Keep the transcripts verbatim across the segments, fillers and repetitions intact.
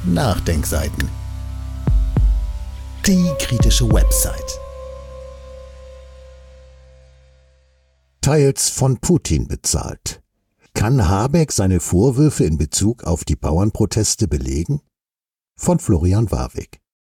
Nachdenkseiten. Die kritische Website. Teils von Putin bezahlt. Kann Habeck seine Vorwürfe in Bezug auf die Bauernproteste belegen? Von Florian Warwick.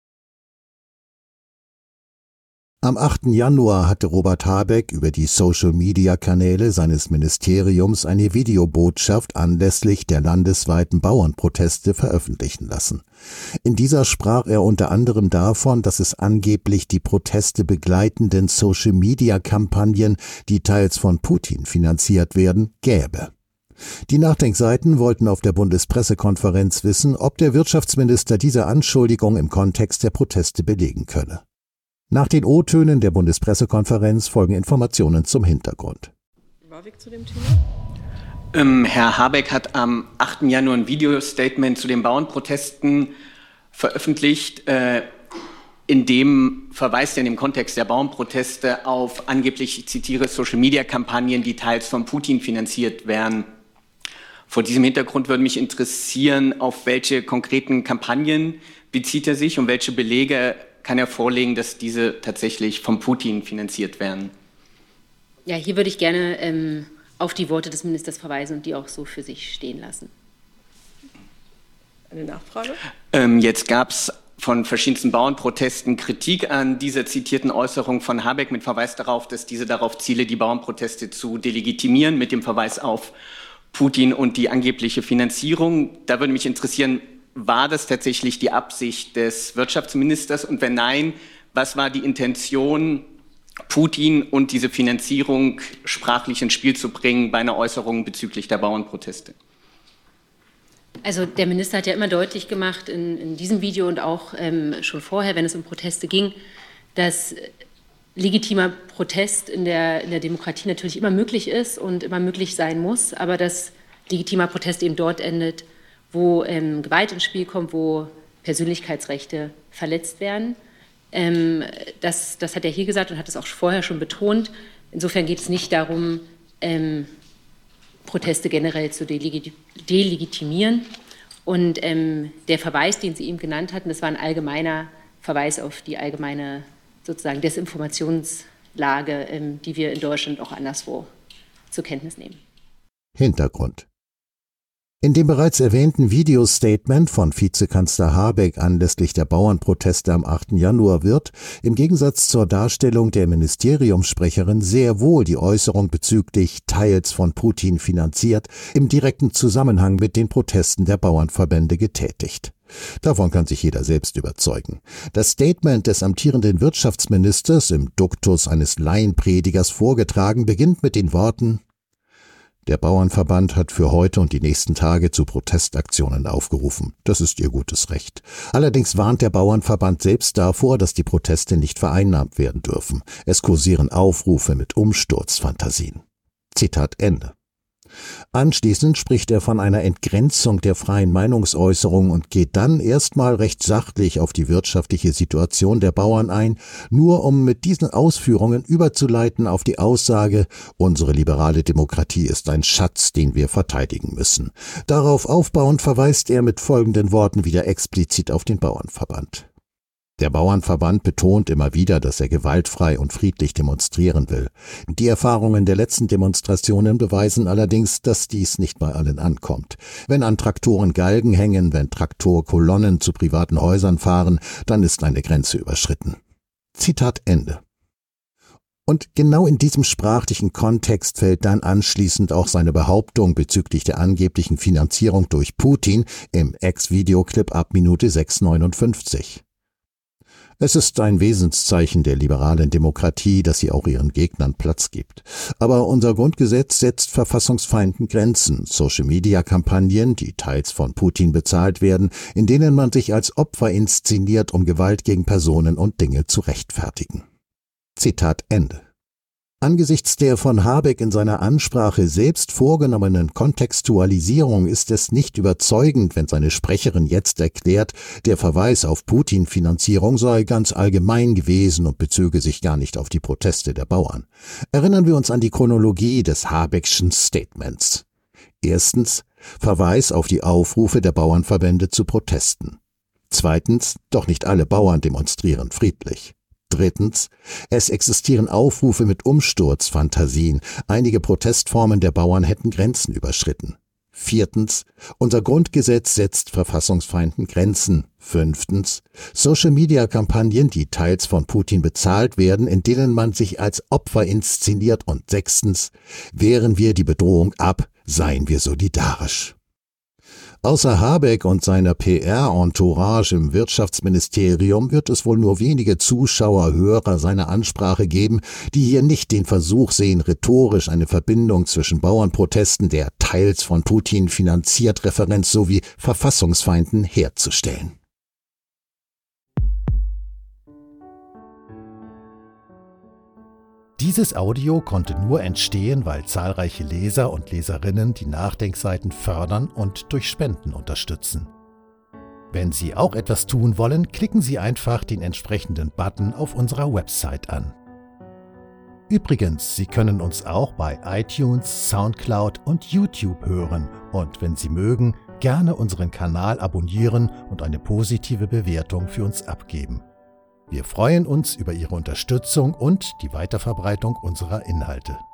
Am achten Januar hatte Robert Habeck über die Social-Media-Kanäle seines Ministeriums eine Videobotschaft anlässlich der landesweiten Bauernproteste veröffentlichen lassen. In dieser sprach er unter anderem davon, dass es angeblich die Proteste begleitenden Social-Media-Kampagnen, die teils von Putin finanziert werden, gäbe. Die Nachdenkseiten wollten auf der Bundespressekonferenz wissen, ob der Wirtschaftsminister diese Anschuldigung im Kontext der Proteste belegen könne. Nach den O-Tönen der Bundespressekonferenz folgen Informationen zum Hintergrund. Warwick zu dem Thema? Ähm, Herr Habeck hat am achten Januar ein Videostatement zu den Bauernprotesten veröffentlicht. Äh, in dem verweist er in dem Kontext der Bauernproteste auf angeblich, ich zitiere, Social-Media-Kampagnen, die teils von Putin finanziert werden. Vor diesem Hintergrund würde mich interessieren, auf welche konkreten Kampagnen bezieht er sich und welche Belege kann er vorlegen, dass diese tatsächlich von Putin finanziert werden? Ja, hier würde ich gerne ähm, auf die Worte des Ministers verweisen und die auch so für sich stehen lassen. Eine Nachfrage? Ähm, jetzt gab es von verschiedensten Bauernprotesten Kritik an dieser zitierten Äußerung von Habeck mit Verweis darauf, dass diese darauf ziele, die Bauernproteste zu delegitimieren, mit dem Verweis auf Putin und die angebliche Finanzierung. Da würde mich interessieren, war das tatsächlich die Absicht des Wirtschaftsministers? Und wenn nein, was war die Intention, Putin und diese Finanzierung sprachlich ins Spiel zu bringen bei einer Äußerung bezüglich der Bauernproteste? Also der Minister hat ja immer deutlich gemacht in, in diesem Video und auch ähm, schon vorher, wenn es um Proteste ging, dass legitimer Protest in der, in der Demokratie natürlich immer möglich ist und immer möglich sein muss, aber dass legitimer Protest eben dort endet, wo ähm, Gewalt ins Spiel kommt, wo Persönlichkeitsrechte verletzt werden. Ähm, das, das hat er hier gesagt und hat es auch vorher schon betont. Insofern geht es nicht darum, ähm, Proteste generell zu delegit- delegitimieren. Und ähm, der Verweis, den Sie ihm genannt hatten, das war ein allgemeiner Verweis auf die allgemeine sozusagen Desinformationslage, ähm, die wir in Deutschland auch anderswo zur Kenntnis nehmen. Hintergrund. In dem bereits erwähnten Videostatement von Vizekanzler Habeck anlässlich der Bauernproteste am achten Januar wird, im Gegensatz zur Darstellung der Ministeriumssprecherin, sehr wohl die Äußerung bezüglich teils von Putin finanziert, im direkten Zusammenhang mit den Protesten der Bauernverbände getätigt. Davon kann sich jeder selbst überzeugen. Das Statement des amtierenden Wirtschaftsministers, im Duktus eines Laienpredigers vorgetragen, beginnt mit den Worten: Der Bauernverband hat für heute und die nächsten Tage zu Protestaktionen aufgerufen. Das ist ihr gutes Recht. Allerdings warnt der Bauernverband selbst davor, dass die Proteste nicht vereinnahmt werden dürfen. Es kursieren Aufrufe mit Umsturzfantasien. Zitat Ende. Anschließend spricht er von einer Entgrenzung der freien Meinungsäußerung und geht dann erstmal recht sachlich auf die wirtschaftliche Situation der Bauern ein, nur um mit diesen Ausführungen überzuleiten auf die Aussage, unsere liberale Demokratie ist ein Schatz, den wir verteidigen müssen. Darauf aufbauend verweist er mit folgenden Worten wieder explizit auf den Bauernverband. Der Bauernverband betont immer wieder, dass er gewaltfrei und friedlich demonstrieren will. Die Erfahrungen der letzten Demonstrationen beweisen allerdings, dass dies nicht bei allen ankommt. Wenn an Traktoren Galgen hängen, wenn Traktorkolonnen zu privaten Häusern fahren, dann ist eine Grenze überschritten. Zitat Ende. Und genau in diesem sprachlichen Kontext fällt dann anschließend auch seine Behauptung bezüglich der angeblichen Finanzierung durch Putin im Ex-Videoclip ab Minute sechs neunundfünfzig. Es ist ein Wesenszeichen der liberalen Demokratie, dass sie auch ihren Gegnern Platz gibt. Aber unser Grundgesetz setzt Verfassungsfeinden Grenzen, Social-Media-Kampagnen, die teils von Putin bezahlt werden, in denen man sich als Opfer inszeniert, um Gewalt gegen Personen und Dinge zu rechtfertigen. Zitat Ende. Angesichts der von Habeck in seiner Ansprache selbst vorgenommenen Kontextualisierung ist es nicht überzeugend, wenn seine Sprecherin jetzt erklärt, der Verweis auf Putin-Finanzierung sei ganz allgemein gewesen und bezöge sich gar nicht auf die Proteste der Bauern. Erinnern wir uns an die Chronologie des Habeckschen Statements. Erstens Verweis auf die Aufrufe der Bauernverbände zu Protesten. Zweitens, doch nicht alle Bauern demonstrieren friedlich. Drittens, es existieren Aufrufe mit Umsturzfantasien. Einige Protestformen der Bauern hätten Grenzen überschritten. Viertens, unser Grundgesetz setzt Verfassungsfeinden Grenzen. Fünftens, Social-Media-Kampagnen, die teils von Putin bezahlt werden, in denen man sich als Opfer inszeniert. Und sechstens, wehren wir die Bedrohung ab, seien wir solidarisch. Außer Habeck und seiner P R-Entourage im Wirtschaftsministerium wird es wohl nur wenige Zuschauer, Hörer seiner Ansprache geben, die hier nicht den Versuch sehen, rhetorisch eine Verbindung zwischen Bauernprotesten, der teils von Putin finanziert Referenz sowie Verfassungsfeinden herzustellen. Dieses Audio konnte nur entstehen, weil zahlreiche Leser und Leserinnen die Nachdenkseiten fördern und durch Spenden unterstützen. Wenn Sie auch etwas tun wollen, klicken Sie einfach den entsprechenden Button auf unserer Website an. Übrigens, Sie können uns auch bei iTunes, Soundcloud und YouTube hören und wenn Sie mögen, gerne unseren Kanal abonnieren und eine positive Bewertung für uns abgeben. Wir freuen uns über Ihre Unterstützung und die Weiterverbreitung unserer Inhalte.